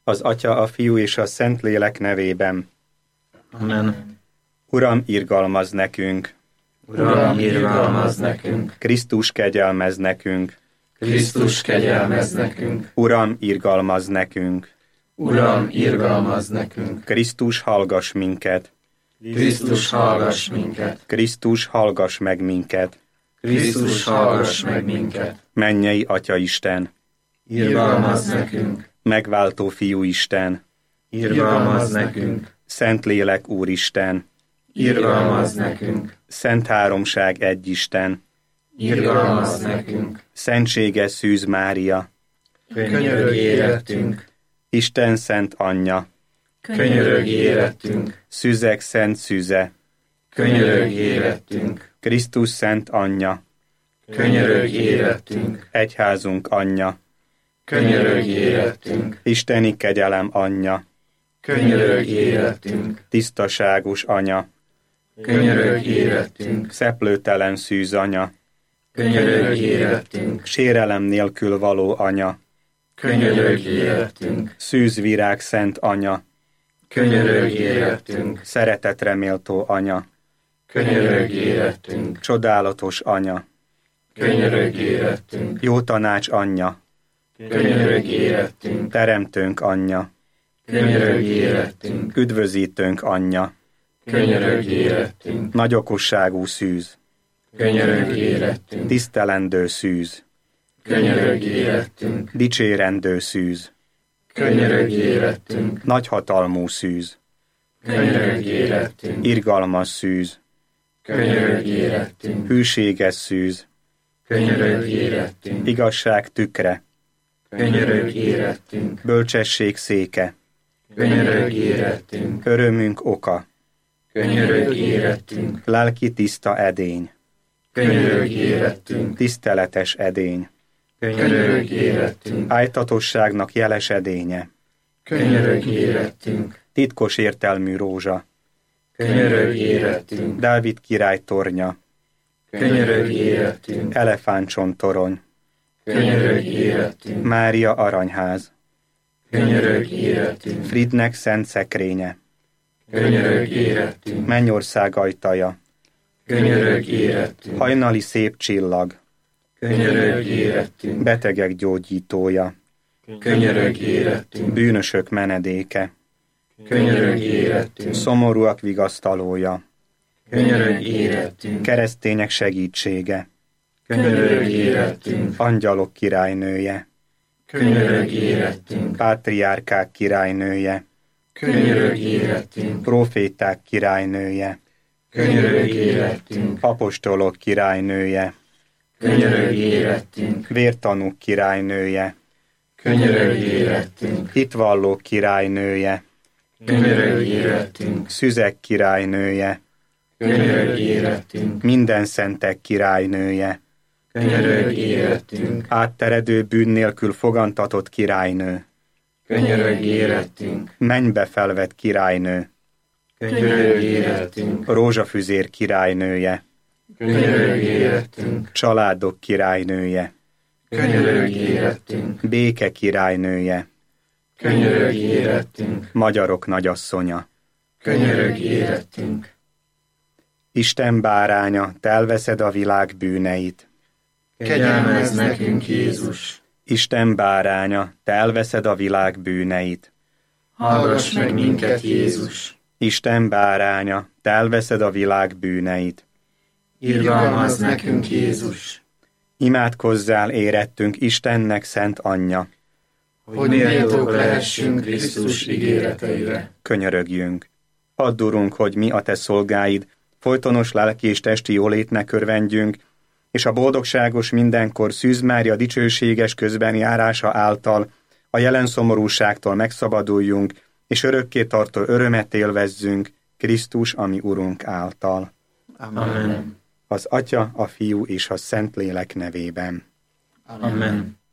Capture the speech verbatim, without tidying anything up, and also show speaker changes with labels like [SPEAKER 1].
[SPEAKER 1] Az Atya, a Fiú és a Szentlélek nevében.
[SPEAKER 2] Amen.
[SPEAKER 1] Uram, irgalmazz nekünk!
[SPEAKER 2] Uram, irgalmazz nekünk!
[SPEAKER 1] Krisztus, kegyelmezz nekünk!
[SPEAKER 2] Krisztus, kegyelmezz nekünk!
[SPEAKER 1] Uram, irgalmazz nekünk!
[SPEAKER 2] Uram, irgalmazz nekünk!
[SPEAKER 1] Krisztus, hallgass minket!
[SPEAKER 2] Krisztus, hallgass minket!
[SPEAKER 1] Krisztus, hallgass meg minket!
[SPEAKER 2] Krisztus, hallgass meg minket!
[SPEAKER 1] Mennyei Atya Isten!
[SPEAKER 2] Irgalmazz nekünk!
[SPEAKER 1] Megváltó Fiú Isten!
[SPEAKER 2] Irgalmazz nekünk!
[SPEAKER 1] Szentlélek Úristen!
[SPEAKER 2] Irgalmazz nekünk!
[SPEAKER 1] Szent Háromság egy Isten!
[SPEAKER 2] Irgalmazz nekünk!
[SPEAKER 1] Szentséges Szűz Mária!
[SPEAKER 2] Könyörögj érettünk!
[SPEAKER 1] Isten Szent Anyja!
[SPEAKER 2] Könyörögj érettünk!
[SPEAKER 1] Szüzek Szent Szüze!
[SPEAKER 2] Könyörögj érettünk!
[SPEAKER 1] Krisztus Szent Anyja!
[SPEAKER 2] Könyörögj érettünk!
[SPEAKER 1] Egyházunk Anyja!
[SPEAKER 2] Könyörögj érettünk!
[SPEAKER 1] Isteni kegyelem Anyja!
[SPEAKER 2] Könyörögj érettünk!
[SPEAKER 1] Tisztaságos Anya!
[SPEAKER 2] Könyörögj érettünk!
[SPEAKER 1] Szeplőtelen Szűz Anya!
[SPEAKER 2] Könyörögj érettünk!
[SPEAKER 1] Sérelem nélkül való Anya!
[SPEAKER 2] Könyörögj érettünk!
[SPEAKER 1] Szűz Virág Szent Anya!
[SPEAKER 2] Könyörögj érettünk!
[SPEAKER 1] Szeretetre méltó Anya!
[SPEAKER 2] Könyörögj érettünk!
[SPEAKER 1] Csodálatos Anya!
[SPEAKER 2] Könyörögj érettünk!
[SPEAKER 1] Jó tanács Anyja!
[SPEAKER 2] Könyörögj érettünk!
[SPEAKER 1] Teremtőnk Anyja!
[SPEAKER 2] Könyörögj érettünk!
[SPEAKER 1] Üdvözítőnk Anyja!
[SPEAKER 2] Könyörögj érettünk!
[SPEAKER 1] Nagy okosságú Szűz!
[SPEAKER 2] Könyörögj érettünk!
[SPEAKER 1] Tisztelendő Szűz!
[SPEAKER 2] Könyörögj érettünk!
[SPEAKER 1] Dicsérendő Szűz!
[SPEAKER 2] Könyörögj érettünk!
[SPEAKER 1] Nagyhatalmú Szűz!
[SPEAKER 2] Könyörögj érettünk!
[SPEAKER 1] Irgalmas Szűz!
[SPEAKER 2] Könyörögj érettünk!
[SPEAKER 1] Hűséges Szűz!
[SPEAKER 2] Könyörögj érettünk!
[SPEAKER 1] Igazság tükre!
[SPEAKER 2] Könyörögj érettünk!
[SPEAKER 1] Bölcsesség széke!
[SPEAKER 2] Könyörögj érettünk!
[SPEAKER 1] Örömünk oka!
[SPEAKER 2] Könyörögj érettünk!
[SPEAKER 1] Lelki tiszta edény!
[SPEAKER 2] Könyörögj érettünk!
[SPEAKER 1] Tiszteletes edény!
[SPEAKER 2] Könyörögj érettünk!
[SPEAKER 1] Ájtatosságnak jeles edénye!
[SPEAKER 2] Könyörögj érettünk!
[SPEAKER 1] Titkos értelmű rózsa!
[SPEAKER 2] Könyörögj érettünk!
[SPEAKER 1] Dávid király tornya!
[SPEAKER 2] Könyörögj érettünk!
[SPEAKER 1] Elefántcsontorony!
[SPEAKER 2] Könyörögj érettünk!
[SPEAKER 1] Mária aranyház!
[SPEAKER 2] Könyörögj érettünk!
[SPEAKER 1] Fridnek szent szekrénye!
[SPEAKER 2] Könyörögj érettünk!
[SPEAKER 1] Mennyország ajtaja!
[SPEAKER 2] Könyörögj érettünk!
[SPEAKER 1] Hajnali szép csillag!
[SPEAKER 2] Könyörögj érettünk!
[SPEAKER 1] Betegek gyógyítója!
[SPEAKER 2] Könyörögj érettünk!
[SPEAKER 1] Bűnösök menedéke!
[SPEAKER 2] Könyörögj érettünk!
[SPEAKER 1] Szomorúak vigasztalója!
[SPEAKER 2] Könyörögj érettünk!
[SPEAKER 1] Keresztények segítsége!
[SPEAKER 2] Könyörögj érettünk!
[SPEAKER 1] Angyalok királynője!
[SPEAKER 2] Könyörögj érettünk!
[SPEAKER 1] Pátriárkák királynője!
[SPEAKER 2] Könyörögj érettünk!
[SPEAKER 1] Proféták királynője!
[SPEAKER 2] Könyörögj érettünk!
[SPEAKER 1] Apostolok királynője!
[SPEAKER 2] Könyörögj érettünk!
[SPEAKER 1] Vértanúk királynője!
[SPEAKER 2] Könyörögj érettünk!
[SPEAKER 1] Hitvallók királynője!
[SPEAKER 2] Könyörögj érettünk!
[SPEAKER 1] Szüzek királynője!
[SPEAKER 2] Könyörögj érettünk!
[SPEAKER 1] Minden szentek királynője!
[SPEAKER 2] Könyörögj érettünk!
[SPEAKER 1] Átteredő bűn nélkül fogantatott királynő!
[SPEAKER 2] Könyörögj érettünk!
[SPEAKER 1] Mennybe felvett királynő!
[SPEAKER 2] Könyörögj érettünk!
[SPEAKER 1] Rózsafüzér királynője!
[SPEAKER 2] Könyörögj érettünk!
[SPEAKER 1] Családok királynője!
[SPEAKER 2] Könyörögj érettünk!
[SPEAKER 1] Béke királynője!
[SPEAKER 2] Könyörögj érettünk!
[SPEAKER 1] Magyarok nagyasszonya!
[SPEAKER 2] Könyörögj érettünk!
[SPEAKER 1] Isten báránya, te elveszed a világ bűneit!
[SPEAKER 2] Kegyelmezz nekünk, Jézus!
[SPEAKER 1] Isten báránya, te elveszed a világ bűneit!
[SPEAKER 2] Hallgass meg minket, Jézus!
[SPEAKER 1] Isten báránya, te elveszed a világ bűneit!
[SPEAKER 2] Irgalmazz nekünk, Jézus!
[SPEAKER 1] Imádkozzál érettünk Istennek szent anyja!
[SPEAKER 2] Hogy méltók lehessünk Krisztus ígéreteire.
[SPEAKER 1] Könyörögjünk! Add, Urunk, hogy mi a te szolgáid folytonos lelki és testi jólétnek örvendjünk, és a boldogságos mindenkor Szűz Mária dicsőséges közbenjárása által a jelen szomorúságtól megszabaduljunk, és örökké tartó örömet élvezzünk Krisztus, ami Urunk által.
[SPEAKER 2] Amen.
[SPEAKER 1] Az Atya, a Fiú és a Szentlélek nevében.
[SPEAKER 2] Amen.